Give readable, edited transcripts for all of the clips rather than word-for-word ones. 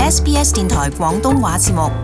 SBS 電台廣東話節目。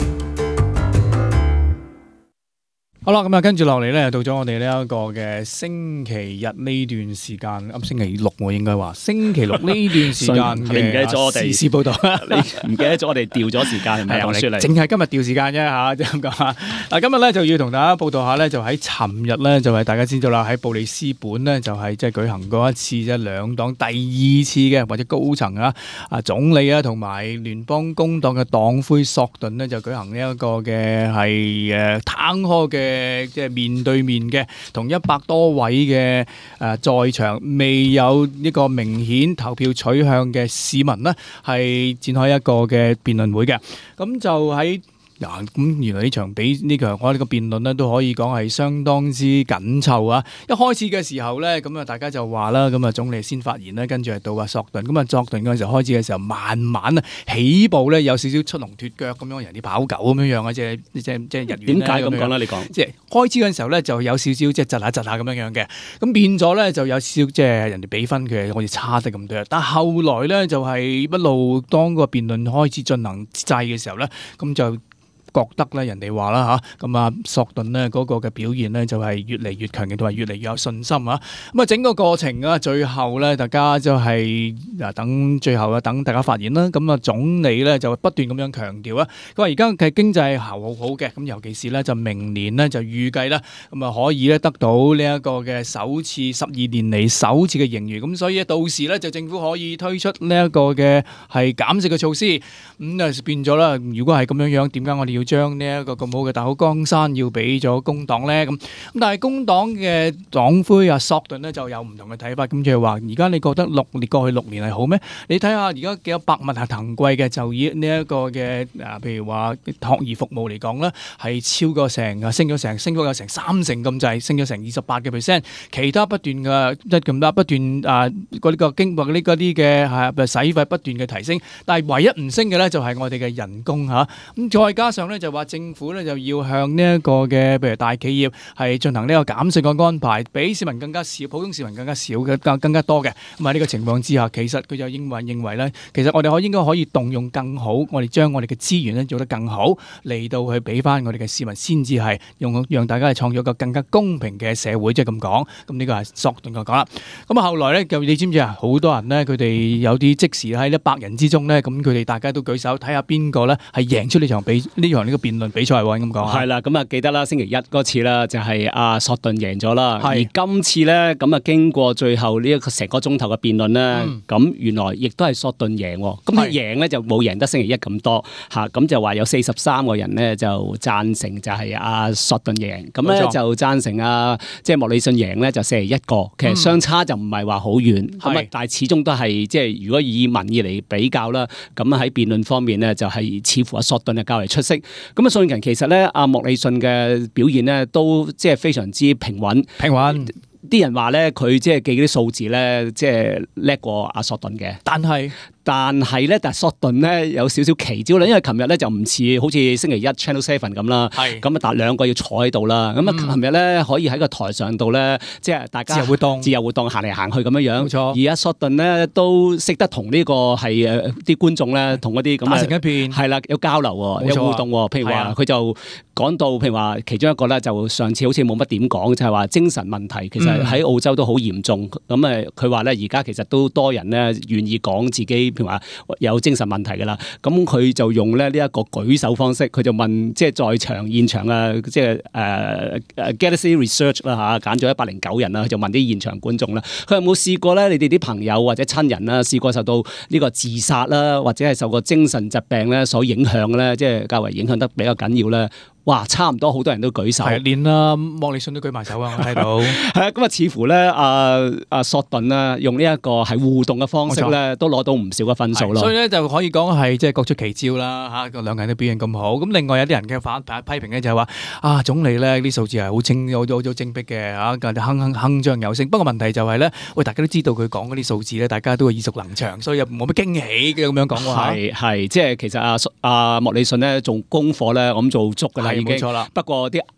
好啦，咁啊，跟住落嚟咧，到咗我哋呢一個嘅星期日呢段時間，星期六我應該話星期六呢段時間嘅時事報道， 你唔記得咗我哋調咗時間係咪？ 淨係今日調時間啫嚇，即係咁講嚇。嗱，今日咧就要同大家報道下咧，就喺尋日咧就係大家知道啦，喺布里斯本咧就係即係舉行過一次即係兩黨第二次嘅或者高層啊總理啊同埋聯邦工黨嘅黨魁索頓呢，就舉行呢一個嘅係攤開嘅。即係面對面嘅，同100多位嘅在場未有呢個明顯投票取向嘅市民呢，係展開一個嘅辯論會嘅。咁就喺咁原來呢場我呢個辯論呢都可以講係相當之緊湊啊！一開始嘅時候呢，咁啊大家就話啦，咁啊總理先發言啦，跟住係到阿索頓，咁啊索頓嗰陣時候開始嘅時候，慢慢啊起步呢，有少少出籠脫腳咁樣，人哋跑狗咁樣樣啊，即係日語。點解咁講咧？你講即係開始嗰陣時候呢，就有少少即係窒下咁樣樣嘅，咁變咗呢，就有少少即係人哋俾分佢好似差得咁多，但係後來呢，就係一路當個辯論開始進行制嘅時候呢，咁就覺得咧，人哋話啦嚇，咁啊索頓呢嗰個嘅表現呢，就係越嚟越強嘅，同埋越嚟越有信心啊！咁啊整個過程啊，最後咧大家就係等大家發言啦。咁啊總理咧就不斷咁樣強調啊，佢話而家嘅經濟係好好嘅，咁尤其是咧就明年呢，就預計啦，咁啊可以咧得到呢一個嘅12年嚟首次嘅盈餘，咁所以到時咧就政府可以推出呢一個嘅係減息嘅措施，咁啊變咗啦。如果係咁樣樣，點解我哋要將呢一個咁好嘅大好江山要俾咗工黨呢？咁但係工黨嘅黨魁啊索頓呢就有唔同嘅睇法，咁就係話而家你覺得過去6年係好咩？你睇下而家幾多百物係騰貴嘅，就以呢一個嘅譬如話託兒服務嚟講咧，係升咗有成3成咁滯，升咗成28%。其他不斷嘅嗰個經過呢嗰啲嘅使費不斷嘅提升，但係唯一唔升嘅咧就係我哋嘅人工嚇。咁再加上咧就話政府咧就要向呢一個嘅譬如大企業係進行呢個減稅嘅安排，比市民更加少，普通市民更加少嘅更加多嘅。咁喺呢個情況之下，其實佢就認為咧，其實我哋應該可以動用更好，我哋將我哋嘅資源咧做得更好，嚟到去俾翻我哋嘅市民，先至係讓大家係創造一個更加公平嘅社會，即係咁講。咁呢個係索頓嘅講啦。咁後來咧，你知唔知啊？好多人咧，佢哋有啲即時喺100人之中咧，咁佢哋大家都舉手睇下邊個咧係贏出呢場呢個辯論比賽喎，咁講係啦，咁啊記得啦，星期一嗰次啦，就係阿索頓贏咗啦。而今次咧，咁啊經過最後呢一個成個鐘頭嘅辯論咧，咁原來亦都係索頓贏。咁佢贏咧就冇贏得星期一咁多嚇，咁就話有43個人咧就贊成就係阿索頓贏，咁咧就贊成即係莫里遜贏咧就41個，其實相差就唔係話好遠，咁啊但係始終都係即係如果以民意嚟比較啦，咁喺辯論方面咧就係似乎阿索頓係較為出色。咁啊，最近其實咧，阿莫里遜嘅表現咧，都即係非常之平穩。啲人話咧，佢即係記啲數字咧，即係叻過阿索頓嘅。但係咧，索頓咧有少少奇招啦，因為琴日咧就唔似好似星期一 Channel 7咁啦，咁啊但兩個要坐喺度啦，咁啊琴日咧可以喺個台上度咧，即係大家自由活動行嚟行去咁樣樣。冇錯。而阿索頓咧都識得同呢個係啲觀眾咧，同嗰啲咁打成一片，係啦，有交流喎，有互動喎。譬如話佢就講到，譬如話其中一個咧，就上次好似冇乜點講，就係話精神問題，其實喺澳洲都好嚴重。咁佢話咧而家其實都多人咧願意講自己。譬如話有精神問題㗎啦，咁佢就用咧呢一個舉手方式，佢就問即係在場現場即係Galaxy Research 啦嚇，揀咗109人啦，就問啲現場觀眾啦，佢有冇試過咧？你哋啲朋友或者親人啦，試過受到呢個自殺啦，或者係受過精神疾病咧所影響咧，即係較為影響得比較緊要咧？哇，差唔多好多人都舉手，連莫里遜都舉埋手啊！我睇到係啊，咁啊，似乎咧阿索頓啦，用呢一個係互動嘅方式咧，都攞到唔少嘅分數咯。所以咧就可以講係即係各出奇招啦嚇，兩個人都表現咁好。咁另外有啲人嘅批評咧就係話總理咧啲數字係好精闢嘅嚇，鏗鏘有聲。不過問題就係咧，大家都知道佢講嗰啲數字咧，大家都係耳熟能詳，所以又冇乜驚喜嘅咁樣講喎。係，即係其實阿莫里遜咧做功課咧，咁做足㗎啦。冇錯啦，不過啲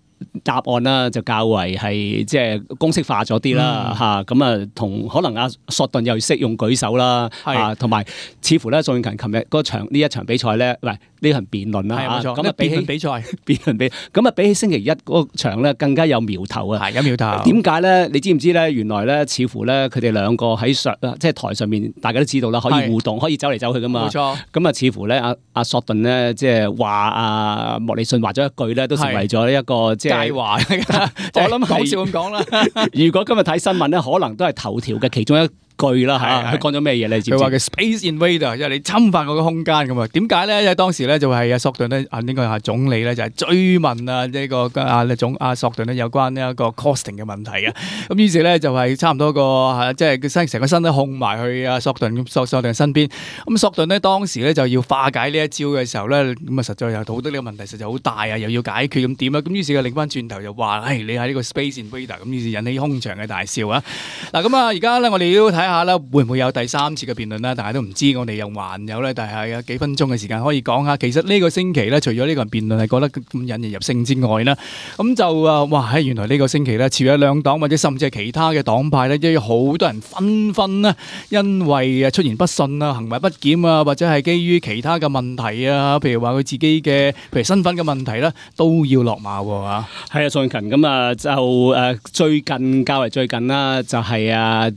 答案啦，就較為係即係公式化咗啲啦嚇。咁啊，同可能阿索頓又識用舉手啦，同埋似乎咧，宋慶勤琴日呢一場比賽咧，喂呢場辯論啦嚇，咁啊比起比賽咁啊比起星期一嗰場咧更加有苗頭啊！ 係有苗頭。 點解咧？你知唔知咧？原來咧，似乎咧佢哋兩個喺即係台上面，大家都知道啦，可以互動，可以走嚟走去噶嘛。冇錯。咁啊，似乎咧阿索頓咧，即係話阿莫里遜話咗一句咧，都成為咗一個即係佳話。我諗講笑咁講啦。 如果今日睇新聞咧，可能都係頭條嘅其中一句啦嚇，佢講咗咩嘢咧？佢話嘅 Space Invader，即係你侵犯我嘅空間咁啊？點解咧？因為當時咧就係阿索頓咧，應該係總理咧就係追問啊呢個阿索頓咧有關呢一個 costing 嘅問題嘅。咁於是咧就係差唔多即係佢成個身都控埋去阿索頓身邊。咁索頓咧當時咧就要化解呢一招嘅時候咧，咁啊實在有好多呢個問題實在好大啊，又要解決咁點啊？咁於是佢擰翻轉頭就話：，你係呢個 Space Invader，咁於是引起空場嘅大笑啊！嗱咁啊，而家咧我哋要睇下啦，會唔會有第三次嘅辯論啦？大家都唔知，我哋又還有咧，但係有幾分鐘嘅時間可以講下。其實呢個星期咧，除咗呢個辯論係覺得咁引人入勝之外啦，咁就原來呢個星期咧，朝野兩黨或者甚至係其他嘅黨派咧，都有好多人紛紛咧，因為出言不遜啊、行為不檢啊，或者係基於其他嘅問題啊，譬如話佢自己嘅譬如身份嘅問題啦，都要落馬喎嚇。係啊，宋慶勤咁啊，就最近較為最近啦，就係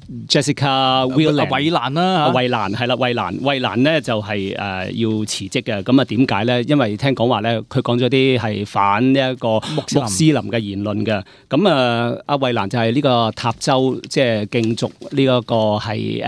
Jessica衛蘭啦，衛蘭係啦，衛蘭咧就係要辭職嘅。咁啊點解咧？因為聽講話咧，佢講咗啲係反呢一個穆斯林嘅言論嘅。咁阿衛蘭就係呢個塔州即係競逐呢一個係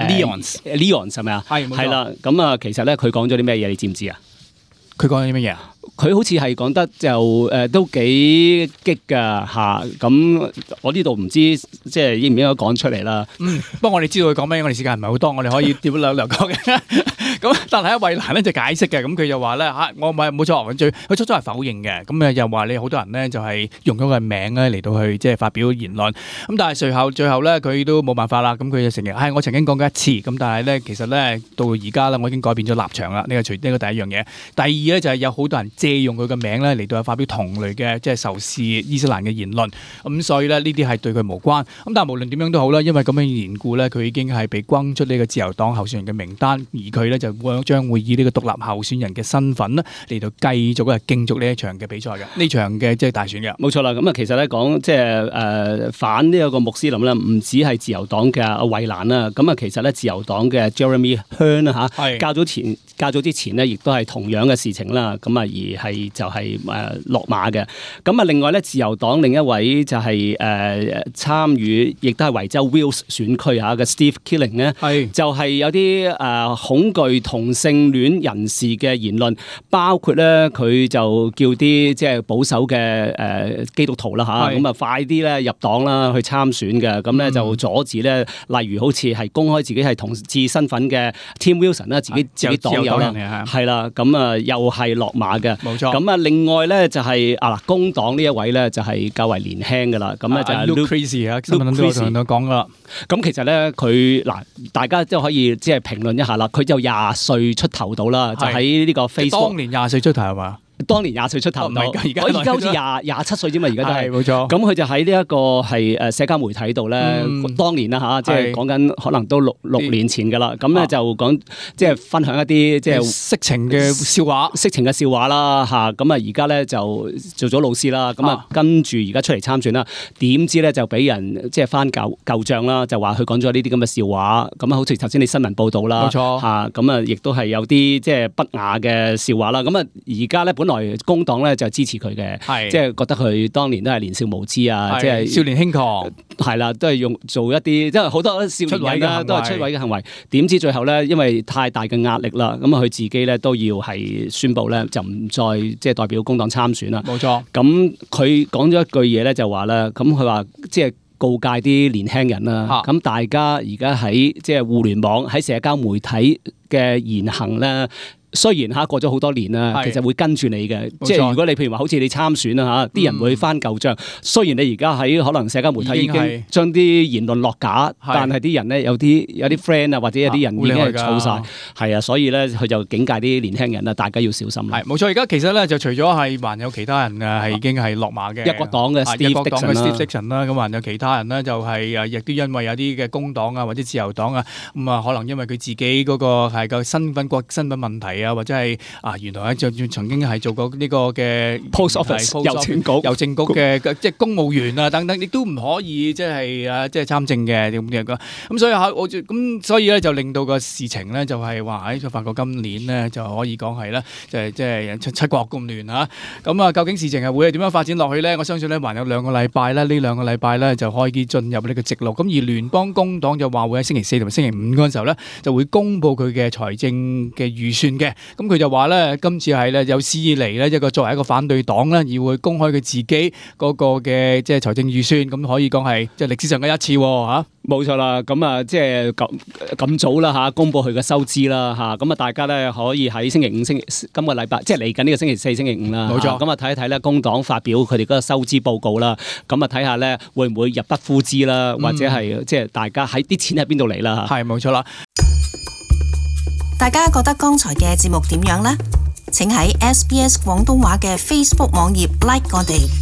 Leon 係咪啊？係啦。咁啊，其實咧佢講咗啲咩嘢？你知唔知啊？佢講咗啲乜嘢啊？佢好似係講得就都幾激㗎嚇。咁我呢度唔知即係應唔應該講出嚟啦。不過我哋知道佢講咩，我哋時間唔係好多，我哋可以點兩講嘅。咁但係阿衛蘭咧就解釋嘅，咁佢就話咧我唔係冇錯，佢初初係否認嘅，咁又話你好多人咧就係用咗個名咧嚟到去即係發表言論，咁但係最後咧佢都冇辦法啦，咁佢就承認我曾經講過一次，咁但係咧其實咧到而家咧我已經改變咗立場啦，呢個第一樣嘢。第二咧就係有好多人借用佢嘅名咧嚟到發表同類嘅即係仇視伊斯蘭嘅言論，咁所以咧呢啲係對佢無關。咁但係無論點樣都好啦，因為咁樣緣故咧，佢已經係被轟出呢個自由黨候選人嘅名單，而佢咧就將會以呢個獨立候選人嘅身份咧嚟到繼續競逐呢一場嘅比賽嘅呢場嘅即係大選嘅。冇錯啦，咁啊其實咧講即係反呢一個穆斯林咧，唔止係自由黨嘅阿衛蘭啦，咁啊其實咧自由黨嘅 Jeremy Hunt 啊嚇，較早之前咧亦都係同樣嘅事情啦，咁啊而係就係落馬嘅。咁啊另外咧自由黨另一位就係參與亦都係維州 Wills 選區嚇嘅 Steve Killing 咧，就係有啲恐懼同性戀人士嘅言論，包括咧佢就叫啲即係保守嘅基督徒啦嚇，咁啊快啲咧入黨啦去參選嘅，咁咧就阻止咧，例如好似係公開自己係同志身份嘅 Tim Wilson 啦，自己黨友啦，係啦，咁啊又係落馬嘅，冇錯。咁啊另外咧就係工黨呢一位咧就係較為年輕噶啦，咁咧就係 Luke Creasy 啊，新聞都同佢講噶啦。咁其實咧佢大家都可以即係評論一下啦，佢就20歲出頭到啦，就喺呢個 Facebook。當年20歲出頭係嘛？當年20歲出頭唔係㗎，而家好似27歲啫嘛，而家都係冇錯。咁佢就喺呢一個係社交媒體度咧，當年啦嚇，即係講緊可能都六年前㗎啦。咁咧就講即係分享一啲即係色情嘅笑話啦嚇。咁啊而家咧就做咗老師啦。咁啊跟住而家出嚟參選啦，點知咧就俾人即係翻舊帳啦，就話佢講咗呢啲咁嘅笑話。咁啊好似頭先你新聞報導啦，冇錯嚇。咁啊亦都係有啲即係不雅嘅笑話啦。咁啊而家咧本來工黨咧就支持佢嘅，即係覺得佢當年都係年少無知啊，即係少年輕狂，係啦，都係做一啲即係好多少年人啦，都係出位嘅行為。點知最後咧，因為太大嘅壓力啦，咁啊佢自己咧都要係宣布咧就唔再即係代表工黨參選啦。冇錯。咁佢講咗一句嘢咧，就話咧，咁佢話即係告誡啲年輕人啦。咁大家而家喺即係互聯網喺社交媒體嘅言行咧。 雖然過咗好多年啦，其實會跟住你嘅。 冇錯， 即係如果你譬如話好似你參選啦啲人會翻舊帳。雖然你而家喺可能社交媒體已經將啲言論落架，但係啲人咧有啲 friend 啊，或者有啲人已經係燥晒，係啊，所以咧佢就警戒啲年輕人啊，大家要小心啦。 係冇錯，而家其實咧就除咗係還有其他人係已經係落馬嘅， 一國黨嘅 Steve Dixon 啦，咁還有其他人咧就係亦都因為有啲嘅工黨啊或者自由黨啊，咁啊可能因為佢自己嗰個係個身份問題啊，或者係原來就曾經係做過呢個嘅 Post Office 郵政局嘅即係公務員啊等等，亦都唔可以即係參政嘅咁樣嘅。咁所以咧就令到個事情咧就係話就發覺今年咧就可以講係咧就係即係七國咁亂嚇。咁啊究竟事情係會係點樣發展落去咧？我相信咧還有2個禮拜咧，呢2個禮拜咧就可以進入呢個直路。咁而聯邦工黨就話會喺星期4同埋星期5嗰陣時候咧就會公布佢嘅財政嘅預算嘅。咁佢就話咧今次係咧有史以嚟咧作為一個反對黨咧而會公開佢自己嗰個嘅即係財政預算，咁可以講係即係歷史上嘅一次嚇。 冇錯啦，咁啊即係咁早啦嚇，公佈佢嘅收支啦嚇，咁啊大家咧可以喺星期5今個禮拜即係嚟緊呢個星期4、星期5啦。 冇錯， 咁啊睇一睇咧工黨發表佢哋嗰個收支報告啦，咁啊睇下咧會唔會入不敷支啦，或者係即係大家喺啲錢喺邊度嚟啦嚇。 係冇錯啦。 大家覺得剛才嘅節目點樣呢？請喺SBS 廣東話嘅 Facebook 網頁 like 我哋。